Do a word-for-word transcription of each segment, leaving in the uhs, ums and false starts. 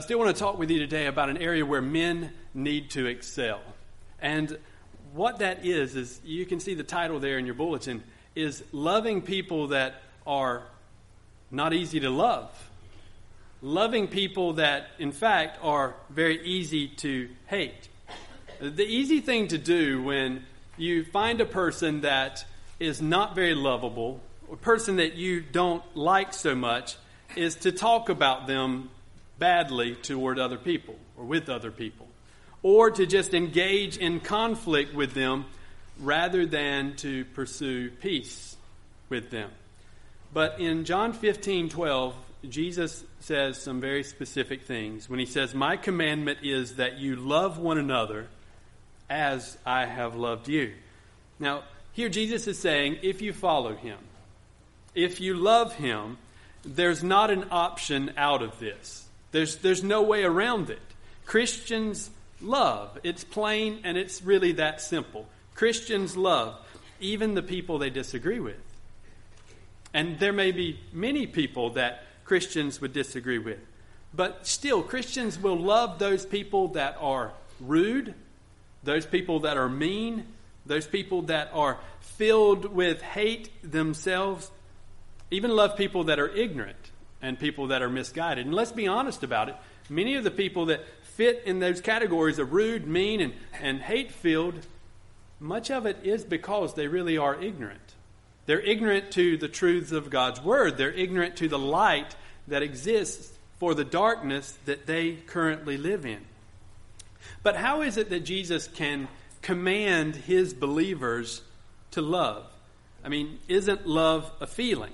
I still want to talk with you today about an area where men need to excel. And what that is, is you can see the title there in your bulletin, is loving people that are not easy to love. Loving people that, in fact, are very easy to hate. The easy thing to do when you find a person that is not very lovable, a person that you don't like so much, is to talk about them badly toward other people or with other people, or to just engage in conflict with them rather than to pursue peace with them. But in John fifteen twelve, Jesus says some very specific things when he says, "My commandment is that you love one another as I have loved you." Now, here Jesus is saying, if you follow him, if you love him, there's not an option out of this. There's there's no way around it. Christians love. It's plain and it's really that simple. Christians love even the people they disagree with. And there may be many people that Christians would disagree with. But still, Christians will love those people that are rude, those people that are mean, those people that are filled with hate themselves, even love people that are ignorant and people that are misguided. And let's be honest about it. Many of the people that fit in those categories of rude, mean, and, and hate-filled, much of it is because they really are ignorant. They're ignorant to the truths of God's Word. They're ignorant to the light that exists for the darkness that they currently live in. But how is it that Jesus can command his believers to love? I mean, isn't love a feeling?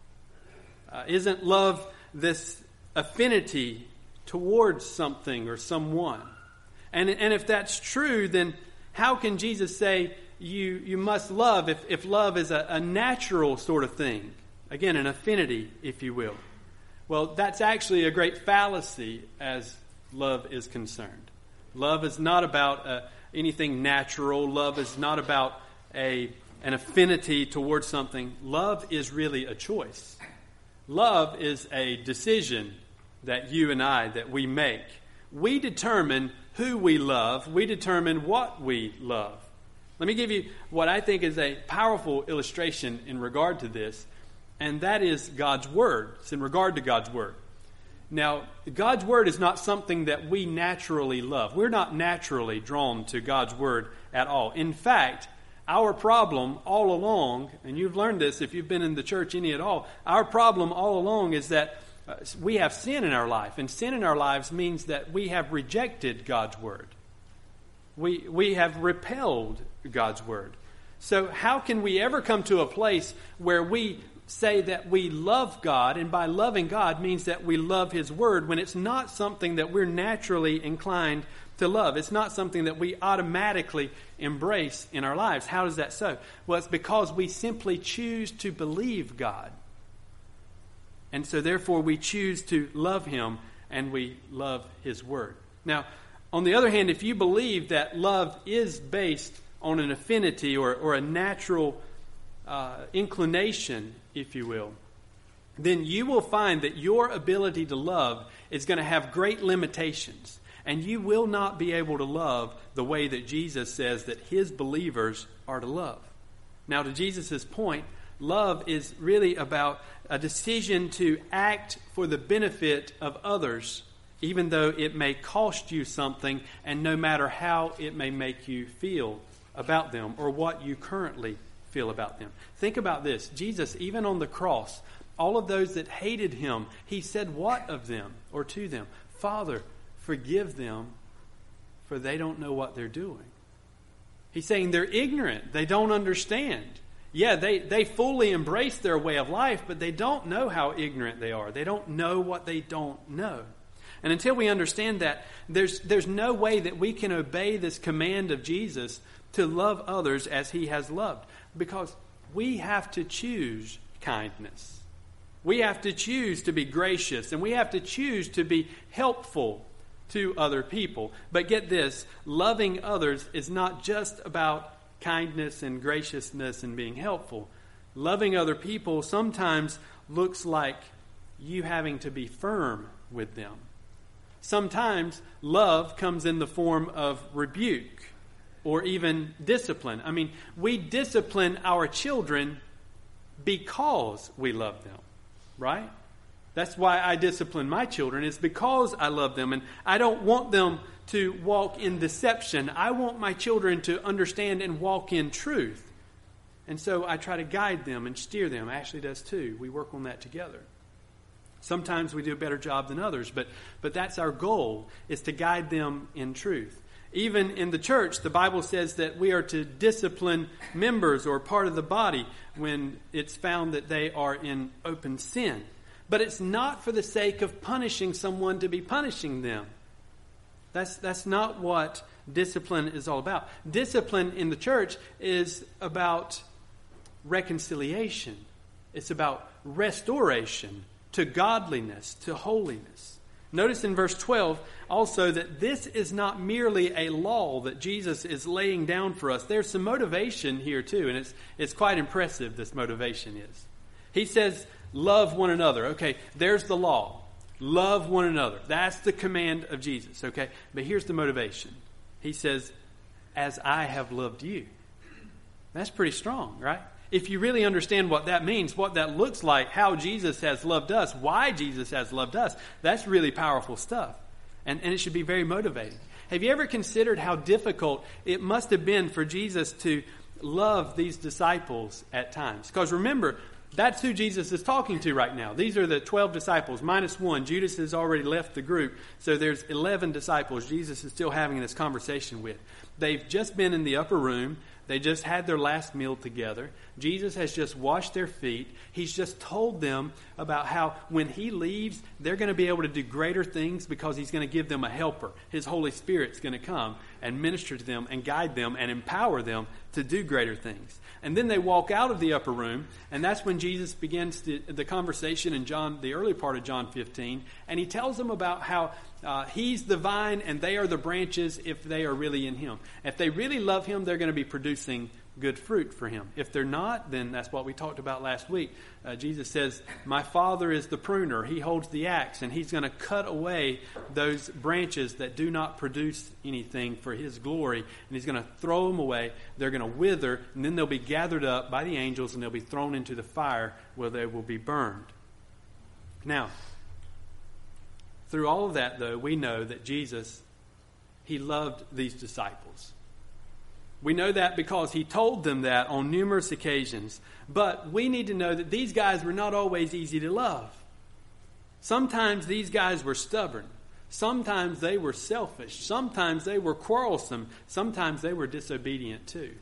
Uh, isn't love this affinity towards something or someone? And, and if that's true, then how can Jesus say you, you must love if, if love is a, a natural sort of thing? Again, an affinity, if you will. Well, that's actually a great fallacy as love is concerned. Love is not about uh, anything natural. Love is not about a an affinity towards something. Love is really a choice. Love is a decision that you and I, that we make. We determine who we love. We determine what we love. Let me give you what I think is a powerful illustration in regard to this, and that is God's Word. It's in regard to God's Word. Now, God's Word is not something that we naturally love. We're not naturally drawn to God's Word at all. In fact, our problem all along, and you've learned this if you've been in the church any at all, our problem all along is that uh, we have sin in our life. And sin in our lives means that we have rejected God's Word. We, we have repelled God's Word. So how can we ever come to a place where we say that we love God, and by loving God means that we love His Word, when it's not something that we're naturally inclined to love? It's not something that we automatically embrace in our lives. How is that so? Well, it's because we simply choose to believe God. And so therefore we choose to love Him, and we love His Word. Now, on the other hand, if you believe that love is based on an affinity or, or a natural uh, inclination, if you will, then you will find that your ability to love is going to have great limitations. And you will not be able to love the way that Jesus says that his believers are to love. Now, to Jesus' point, love is really about a decision to act for the benefit of others, even though it may cost you something, and no matter how it may make you feel about them or what you currently feel about them. Think about this. Jesus, even on the cross, all of those that hated him, he said what of them or to them? "Father, forgive them, for they don't know what they're doing." He's saying they're ignorant. They don't understand. Yeah, they, they fully embrace their way of life, but they don't know how ignorant they are. They don't know what they don't know. And until we understand that, there's, there's no way that we can obey this command of Jesus to love others as he has loved. Because we have to choose kindness. We have to choose to be gracious, and we have to choose to be helpful to other people. But get this, loving others is not just about kindness and graciousness and being helpful. Loving other people sometimes looks like you having to be firm with them. Sometimes love comes in the form of rebuke or even discipline. I mean, we discipline our children because we love them, right? That's why I discipline my children, is because I love them, and I don't want them to walk in deception. I want my children to understand and walk in truth. And so I try to guide them and steer them. Ashley does too. We work on that together. Sometimes we do a better job than others, but, but that's our goal, is to guide them in truth. Even in the church, the Bible says that we are to discipline members or part of the body when it's found that they are in open sin. But it's not for the sake of punishing someone to be punishing them. That's, that's not what discipline is all about. Discipline in the church is about reconciliation. It's about restoration to godliness, to holiness. Notice in verse twelve also that this is not merely a law that Jesus is laying down for us. There's some motivation here too, and it's it's quite impressive, this motivation is. He says, love one another. Okay, there's the law. Love one another. That's the command of Jesus, okay? But here's the motivation. He says, as I have loved you. That's pretty strong, right? If you really understand what that means, what that looks like, how Jesus has loved us, why Jesus has loved us, that's really powerful stuff. And, and it should be very motivating. Have you ever considered how difficult it must have been for Jesus to love these disciples at times? Because remember, that's who Jesus is talking to right now. These are the twelve disciples, minus one. Judas has already left the group. So there's eleven disciples Jesus is still having this conversation with. They've just been in the upper room. They just had their last meal together. Jesus has just washed their feet. He's just told them about how when he leaves, they're going to be able to do greater things because he's going to give them a helper. His Holy Spirit's going to come and minister to them and guide them and empower them to do greater things. And then they walk out of the upper room, and that's when Jesus begins the, the conversation in John, the early part of John fifteen, and he tells them about how uh, he's the vine and they are the branches if they are really in him. If they really love him, they're going to be producing good fruit for him. If they're not, then that's what we talked about last week. Uh, Jesus says, my Father is the pruner. He holds the axe, and he's going to cut away those branches that do not produce anything for his glory, and he's going to throw them away. They're going to wither, and then they'll be gathered up by the angels, and they'll be thrown into the fire where they will be burned. Now, through all of that, though, we know that Jesus, he loved these disciples. We know that because he told them that on numerous occasions. But we need to know that these guys were not always easy to love. Sometimes these guys were stubborn. Sometimes they were selfish. Sometimes they were quarrelsome. Sometimes they were disobedient too.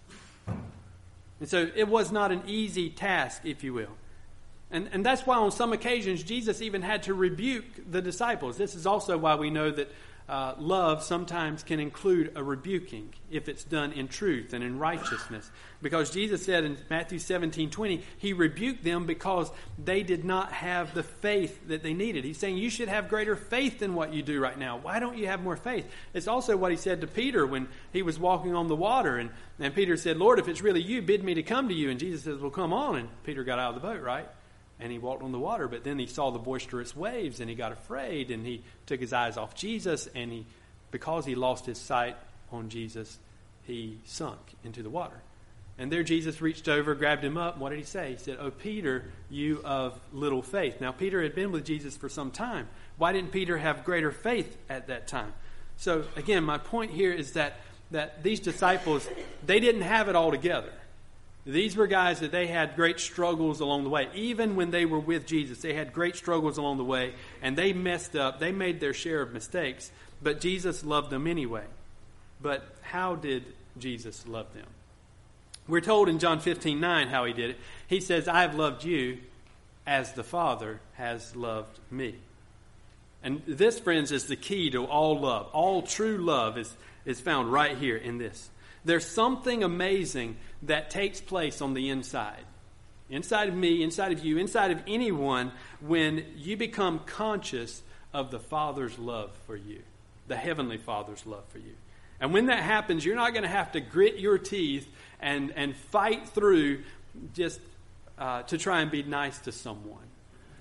And so it was not an easy task, if you will. And, and that's why on some occasions Jesus even had to rebuke the disciples. This is also why we know that Uh, love sometimes can include a rebuking if it's done in truth and in righteousness. Because Jesus said in Matthew seventeen twenty, he rebuked them because they did not have the faith that they needed. He's saying you should have greater faith than what you do right now. Why don't you have more faith? It's also what he said to Peter when he was walking on the water. And, and Peter said, Lord, if it's really you, bid me to come to you. And Jesus says, well, come on. And Peter got out of the boat, right? And he walked on the water, but then he saw the boisterous waves and he got afraid and he took his eyes off Jesus, and he, because he lost his sight on Jesus, he sunk into the water. And there Jesus reached over, grabbed him up, and what did he say? He said, oh, Peter, you of little faith. Now, Peter had been with Jesus for some time. Why didn't Peter have greater faith at that time? So, again, my point here is that, that these disciples, they didn't have it all together. These were guys that they had great struggles along the way. Even when they were with Jesus, they had great struggles along the way, and they messed up. They made their share of mistakes, but Jesus loved them anyway. But how did Jesus love them? We're told in John fifteen nine how he did it. He says, I have loved you as the Father has loved me. And this, friends, is the key to all love. All true love is, is found right here in this. There's something amazing that takes place on the inside. Inside of me, inside of you, inside of anyone, when you become conscious of the Father's love for you. The Heavenly Father's love for you. And when that happens, you're not going to have to grit your teeth and, and fight through just uh, to try and be nice to someone.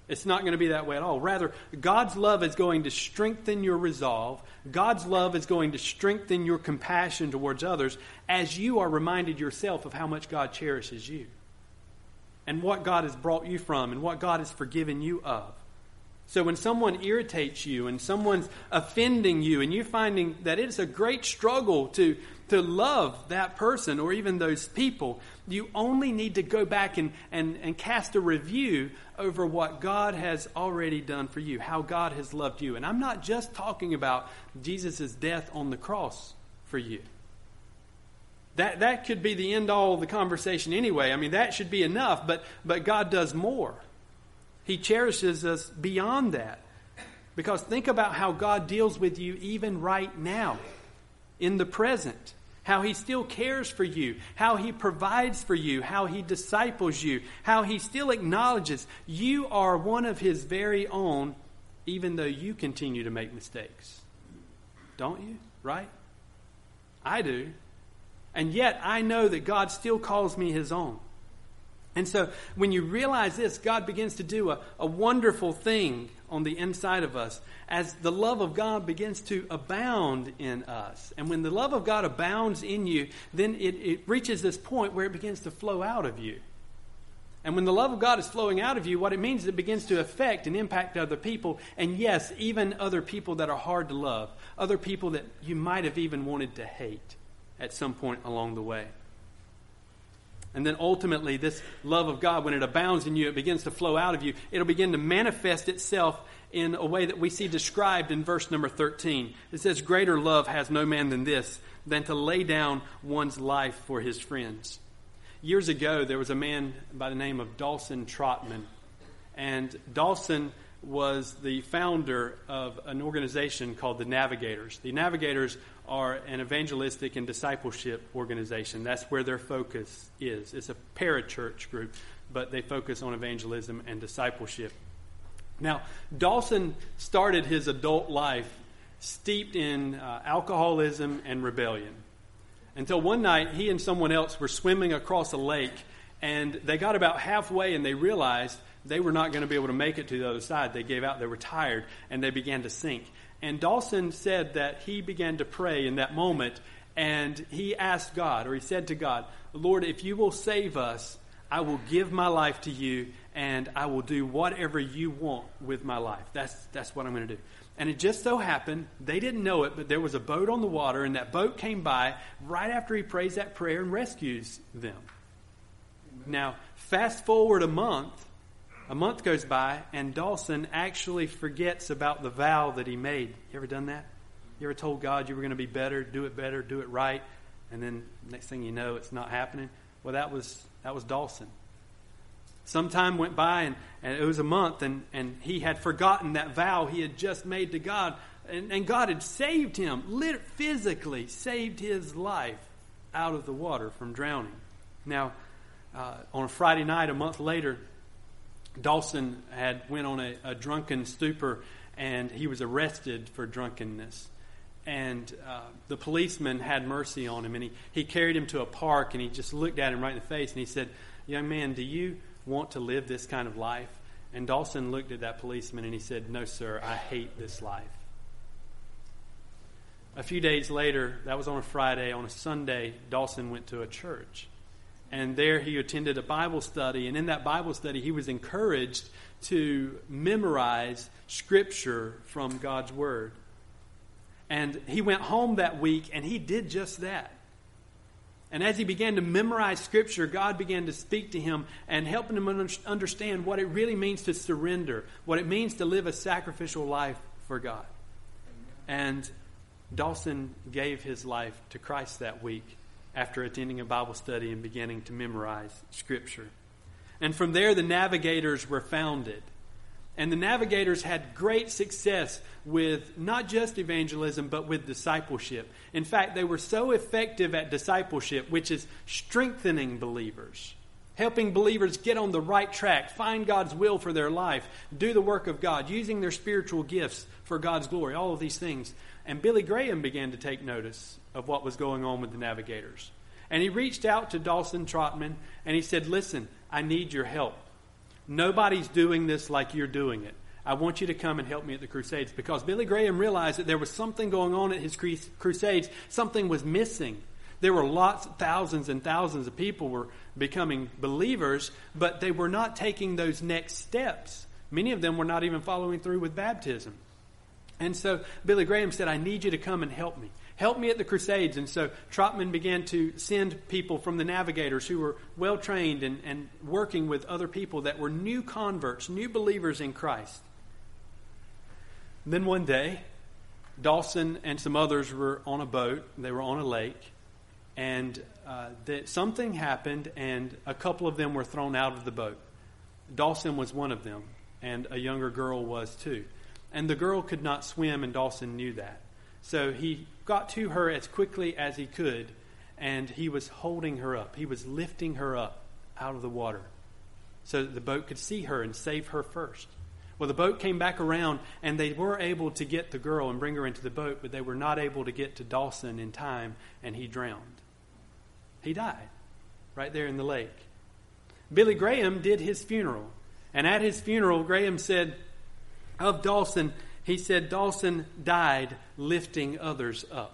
It's not going to be that way at all. Rather, God's love is going to strengthen your resolve. God's love is going to strengthen your compassion towards others as you are reminded yourself of how much God cherishes you and what God has brought you from and what God has forgiven you of. So when someone irritates you and someone's offending you and you're finding that it's a great struggle to, to love that person or even those people, you only need to go back and, and, and cast a review over what God has already done for you, how God has loved you. And I'm not just talking about Jesus' death on the cross for you. That that could be the end all of the conversation anyway. I mean, that should be enough, but but God does more. He cherishes us beyond that. Because think about how God deals with you even right now, in the present. How He still cares for you, how He provides for you, how He disciples you, how He still acknowledges you are one of His very own, even though you continue to make mistakes. Don't you? Right? I do. And yet I know that God still calls me His own. And so when you realize this, God begins to do a, a wonderful thing on the inside of us as the love of God begins to abound in us. And when the love of God abounds in you, then it, it reaches this point where it begins to flow out of you. And when the love of God is flowing out of you, what it means is it begins to affect and impact other people. And yes, even other people that are hard to love. Other people that you might have even wanted to hate at some point along the way. And then ultimately, this love of God, when it abounds in you, it begins to flow out of you. It'll begin to manifest itself in a way that we see described in verse number thirteen. It says, "Greater love has no man than this, than to lay down one's life for his friends." Years ago, there was a man by the name of Dawson Trotman. And Dawson was the founder of an organization called the Navigators. The Navigators are an evangelistic and discipleship organization. That's where their focus is. It's a parachurch group, but they focus on evangelism and discipleship. Now, Dawson started his adult life steeped in uh, alcoholism and rebellion. Until one night, he and someone else were swimming across a lake, and they got about halfway and they realized they were not going to be able to make it to the other side. They gave out. They were tired, and they began to sink. And Dawson said that he began to pray in that moment, and he asked God, or he said to God, "Lord, if you will save us, I will give my life to you, and I will do whatever you want with my life. That's that's what I'm going to do." And it just so happened, they didn't know it, but there was a boat on the water, and that boat came by right after he prays that prayer and rescues them. Now, fast forward a month. A month goes by, and Dawson actually forgets about the vow that he made. You ever done that? You ever told God you were going to be better, do it better, do it right, and then next thing you know, it's not happening? Well, that was that was Dawson. Some time went by, and, and it was a month, and, and he had forgotten that vow he had just made to God, and, and God had saved him, lit- physically saved his life out of the water from drowning. Now, uh, on a Friday night, a month later, Dawson had went on a, a drunken stupor, and he was arrested for drunkenness. And uh, the policeman had mercy on him, and he, he carried him to a park, and he just looked at him right in the face, and he said, "Young man, do you want to live this kind of life?" And Dawson looked at that policeman, and he said, "No, sir, I hate this life." A few days later, that was on a Friday, on a Sunday, Dawson went to a church. And there he attended a Bible study. And in that Bible study, he was encouraged to memorize Scripture from God's Word. And he went home that week, and he did just that. And as he began to memorize Scripture, God began to speak to him and helping him understand what it really means to surrender, what it means to live a sacrificial life for God. And Dawson gave his life to Christ that week, after attending a Bible study and beginning to memorize Scripture. And from there, the Navigators were founded. And the Navigators had great success with not just evangelism, but with discipleship. In fact, they were so effective at discipleship, which is strengthening believers, helping believers get on the right track, find God's will for their life, do the work of God, using their spiritual gifts for God's glory, all of these things. And Billy Graham began to take notice of what was going on with the Navigators. And he reached out to Dawson Trotman and he said, "Listen, I need your help. Nobody's doing this like you're doing it. I want you to come and help me at the Crusades, because Billy Graham realized that there was something going on at his Crusades. Something was missing. There were lots, thousands and thousands of people were becoming believers, but they were not taking those next steps. Many of them were not even following through with baptism. And so Billy Graham said, I need you to come and help me. Help me at the Crusades. And so Trotman began to send people from the Navigators who were well-trained and, and working with other people that were new converts, new believers in Christ. Then one day, Dawson and some others were on a boat. They were on a lake. And uh, that something happened, and a couple of them were thrown out of the boat. Dawson was one of them, and a younger girl was too. And the girl could not swim, and Dawson knew that. So he got to her as quickly as he could, and he was holding her up. He was lifting her up out of the water so that the boat could see her and save her first. Well, the boat came back around, and they were able to get the girl and bring her into the boat, but they were not able to get to Dawson in time, and he drowned. He died right there in the lake. Billy Graham did his funeral, and at his funeral, Graham said of Dawson, he said, Dawson died lifting others up.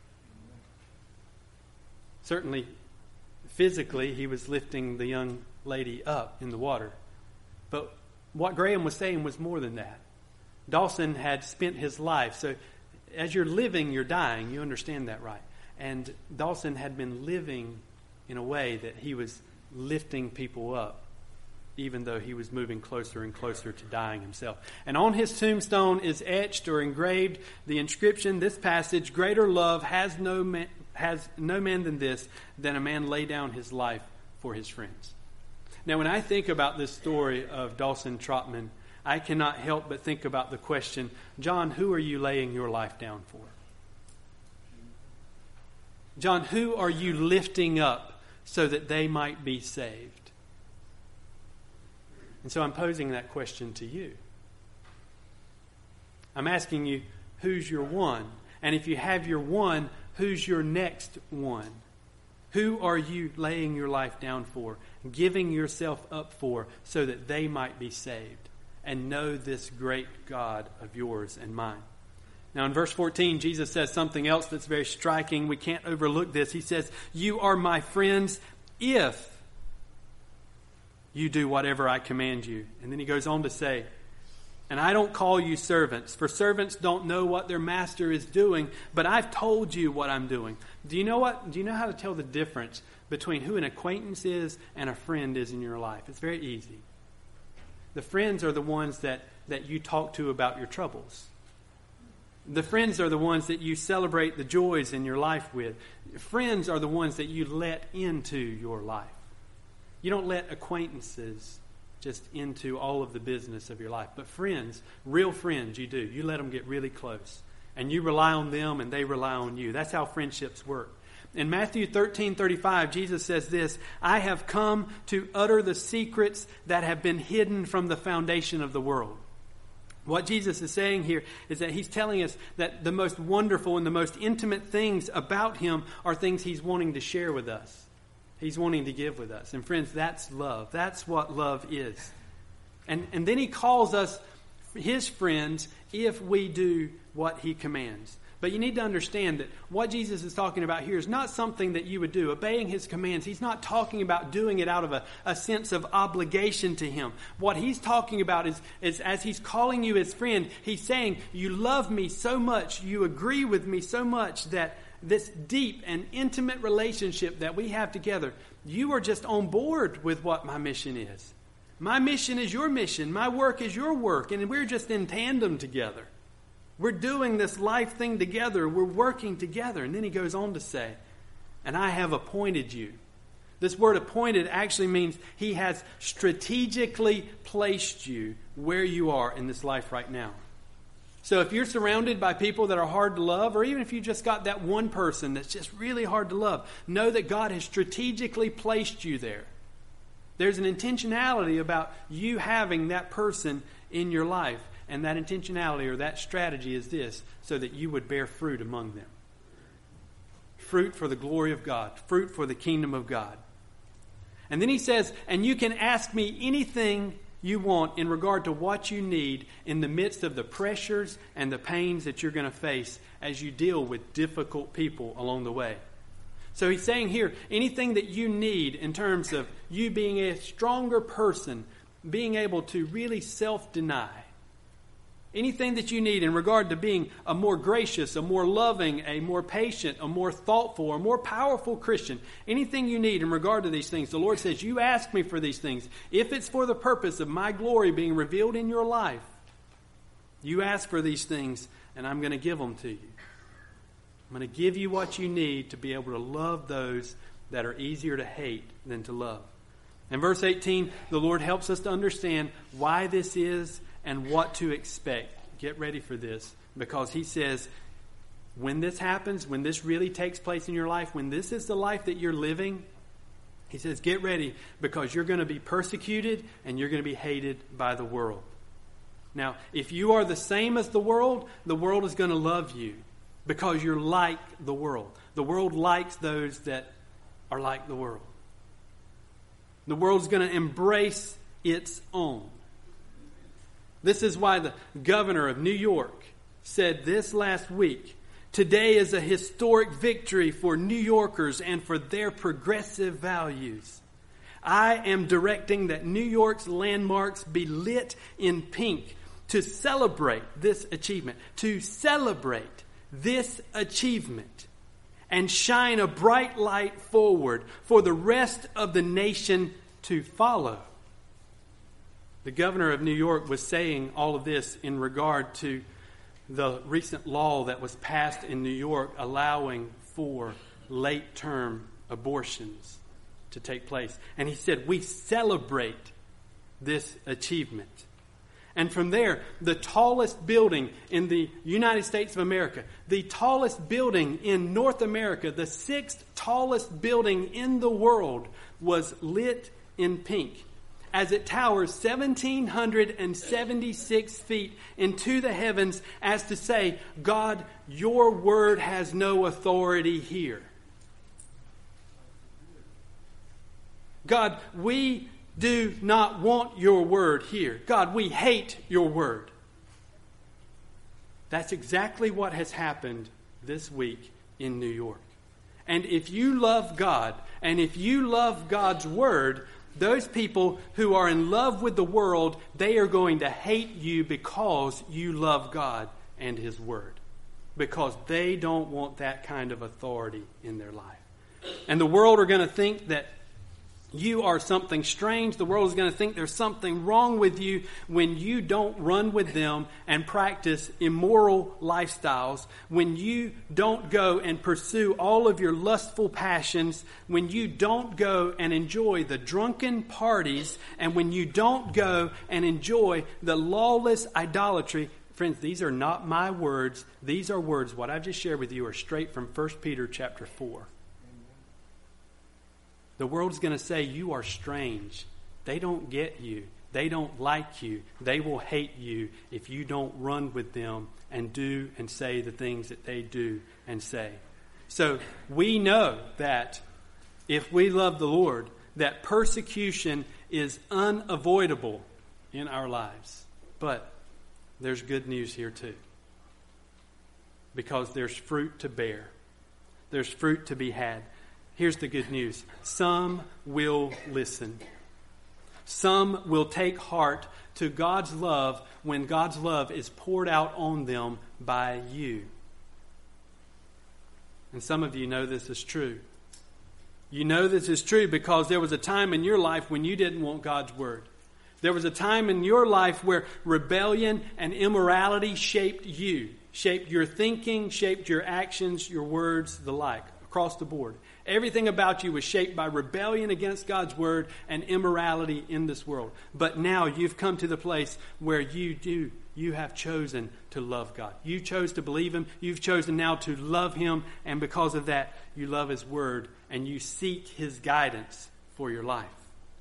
Certainly, physically, he was lifting the young lady up in the water. But what Graham was saying was more than that. Dawson had spent his life. So as you're living, you're dying. You understand that, right? And Dawson had been living in a way that he was lifting people up, even though he was moving closer and closer to dying himself. And on his tombstone is etched or engraved the inscription, this passage, greater love has no man, has no man than this, than a man lay down his life for his friends. Now, when I think about this story of Dawson Trotman, I cannot help but think about the question, John, who are you laying your life down for? John, who are you lifting up so that they might be saved? And so I'm posing that question to you. I'm asking you, who's your one? And if you have your one, who's your next one? Who are you laying your life down for, giving yourself up for, so that they might be saved and know this great God of yours and mine? Now in verse fourteen, Jesus says something else that's very striking. We can't overlook this. He says, you are my friends if you do whatever I command you. And then he goes on to say, and I don't call you servants, for servants don't know what their master is doing, but I've told you what I'm doing. Do you know what? Do you know how to tell the difference between who an acquaintance is and a friend is in your life? It's very easy. The friends are the ones that, that you talk to about your troubles. The friends are the ones that you celebrate the joys in your life with. Friends are the ones that you let into your life. You don't let acquaintances just into all of the business of your life. But friends, real friends, you do. You let them get really close. And you rely on them and they rely on you. That's how friendships work. In Matthew thirteen thirty-five, Jesus says this, I have come to utter the secrets that have been hidden from the foundation of the world. What Jesus is saying here is that he's telling us that the most wonderful and the most intimate things about him are things he's wanting to share with us. He's wanting to give with us. And friends, that's love. That's what love is. And, and then he calls us his friends if we do what he commands. But you need to understand that what Jesus is talking about here is not something that you would do. Obeying his commands, he's not talking about doing it out of a, a sense of obligation to him. What he's talking about is, is as he's calling you his friend, he's saying, you love me so much, you agree with me so much that this deep and intimate relationship that we have together, you are just on board with what my mission is. My mission is your mission. My work is your work. And we're just in tandem together. We're doing this life thing together. We're working together. And then he goes on to say, and I have appointed you. This word appointed actually means he has strategically placed you where you are in this life right now. So if you're surrounded by people that are hard to love, or even if you just got that one person that's just really hard to love, know that God has strategically placed you there. There's an intentionality about you having that person in your life. And that intentionality or that strategy is this, so that you would bear fruit among them. Fruit for the glory of God. Fruit for the kingdom of God. And then he says, and you can ask me anything you want in regard to what you need in the midst of the pressures and the pains that you're going to face as you deal with difficult people along the way. So he's saying here, anything that you need in terms of you being a stronger person, being able to really self-deny, anything that you need in regard to being a more gracious, a more loving, a more patient, a more thoughtful, a more powerful Christian, anything you need in regard to these things, the Lord says, you ask me for these things. If it's for the purpose of my glory being revealed in your life, you ask for these things and I'm going to give them to you. I'm going to give you what you need to be able to love those that are easier to hate than to love. In verse eighteen, the Lord helps us to understand why this is and what to expect. Get ready for this, because he says, when this happens, when this really takes place in your life, when this is the life that you're living, he says, get ready, because you're going to be persecuted and you're going to be hated by the world. Now, if you are the same as the world, the world is going to love you because you're like the world. The world likes those that are like the world. The world's going to embrace its own. This is why the governor of New York said this last week, today is a historic victory for New Yorkers and for their progressive values. I am directing that New York's landmarks be lit in pink to celebrate this achievement, to celebrate this achievement and shine a bright light forward for the rest of the nation to follow. The governor of New York was saying all of this in regard to the recent law that was passed in New York allowing for late-term abortions to take place. And he said, we celebrate this achievement. And from there, the tallest building in the United States of America, the tallest building in North America, the sixth tallest building in the world was lit in pink as it towers one thousand seven hundred seventy-six feet into the heavens, as to say, God, your word has no authority here. God, we do not want your word here. God, we hate your word. That's exactly what has happened this week in New York. And if you love God, and if you love God's word, those people who are in love with the world, they are going to hate you because you love God and his word. Because they don't want that kind of authority in their life. And the world are going to think that you are something strange. The world is going to think there's something wrong with you when you don't run with them and practice immoral lifestyles, when you don't go and pursue all of your lustful passions, when you don't go and enjoy the drunken parties, and when you don't go and enjoy the lawless idolatry. Friends, these are not my words. These are words. What I've just shared with you are straight from First Peter chapter four. The world's going to say you are strange. They don't get you. They don't like you. They will hate you if you don't run with them and do and say the things that they do and say. So we know that if we love the Lord, that persecution is unavoidable in our lives. But there's good news here too. Because there's fruit to bear. There's fruit to be had. Here's the good news. Some will listen. Some will take heart to God's love when God's love is poured out on them by you. And some of you know this is true. You know this is true because there was a time in your life when you didn't want God's word. There was a time in your life where rebellion and immorality shaped you, shaped your thinking, shaped your actions, your words, the like, across the board. Everything about you was shaped by rebellion against God's word and immorality in this world. But now you've come to the place where you do, you have chosen to love God. You chose to believe him. You've chosen now to love him. And because of that, you love his word and you seek his guidance for your life.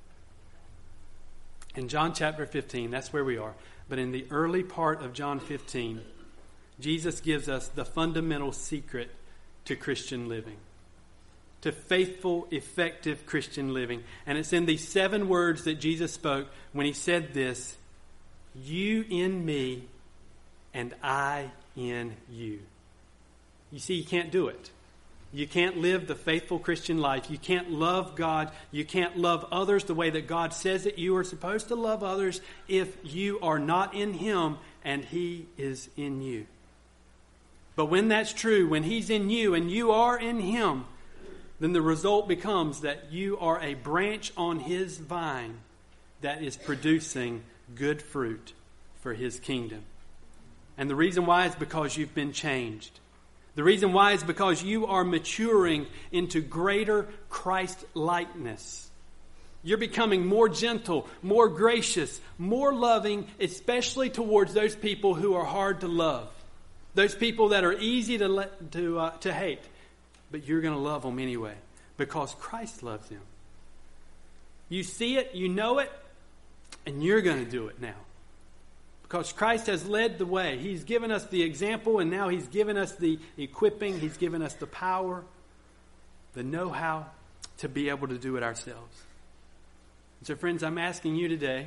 In John chapter fifteen, that's where we are. But in the early part of John fifteen, Jesus gives us the fundamental secret to Christian living. to faithful, effective Christian living. And it's in these seven words that Jesus spoke when he said this, you in me and I in you. You see, you can't do it. You can't live the faithful Christian life. You can't love God. You can't love others the way that God says that you are supposed to love others if you are not in Him and He is in you. But when that's true, when He's in you and you are in Him, then the result becomes that you are a branch on His vine that is producing good fruit for His kingdom. And the reason why is because you've been changed. The reason why is because you are maturing into greater Christ-likeness. You're becoming more gentle, more gracious, more loving, especially towards those people who are hard to love. Those people that are easy to let, to uh, to hate. But you're going to love them anyway because Christ loves them. You see it, you know it, and you're going to do it now. Because Christ has led the way. He's given us the example, and now He's given us the equipping. He's given us the power, the know-how to be able to do it ourselves. So friends, I'm asking you today,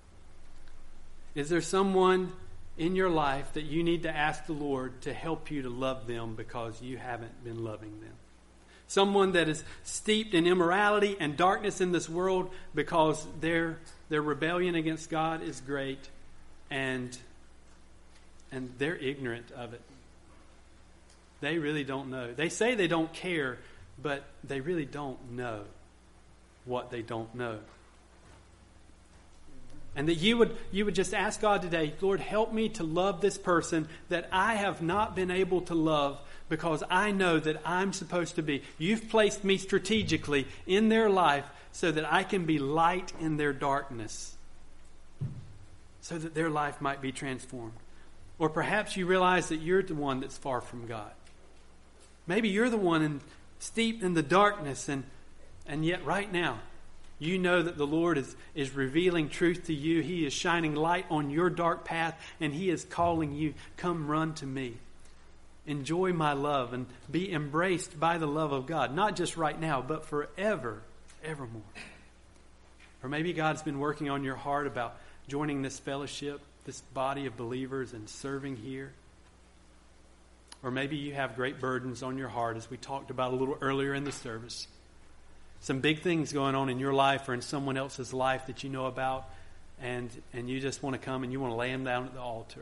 is there someone in your life that you need to ask the Lord to help you to love them because you haven't been loving them? Someone that is steeped in immorality and darkness in this world because their, their rebellion against God is great. And and they're ignorant of it. They really don't know. They say they don't care, but they really don't know what they don't know. And that you would you would just ask God today, Lord, help me to love this person that I have not been able to love because I know that I'm supposed to be. You've placed me strategically in their life so that I can be light in their darkness, so that their life might be transformed. Or perhaps you realize that you're the one that's far from God. Maybe you're the one in, steeped in the darkness, and and yet right now, you know that the Lord is, is revealing truth to you. He is shining light on your dark path, and He is calling you, come run to me. Enjoy my love and be embraced by the love of God. Not just right now, but forever, evermore. Or maybe God's been working on your heart about joining this fellowship, this body of believers, and serving here. Or maybe you have great burdens on your heart, as we talked about a little earlier in the service. Some big things going on in your life or in someone else's life that you know about, and, and you just want to come and you want to lay them down at the altar.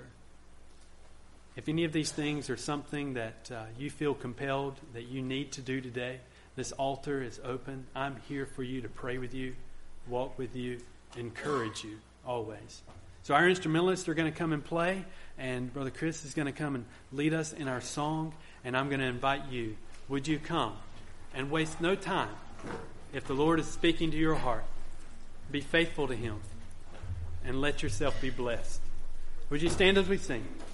If any of these things are something that uh, you feel compelled that you need to do today, this altar is open. I'm here for you to pray with you, walk with you, encourage you. Always. So our instrumentalists are going to come and play, and Brother Chris is going to come and lead us in our song, and I'm going to invite you. Would you come and waste no time? If the Lord is speaking to your heart, be faithful to Him and let yourself be blessed. Would you stand as we sing?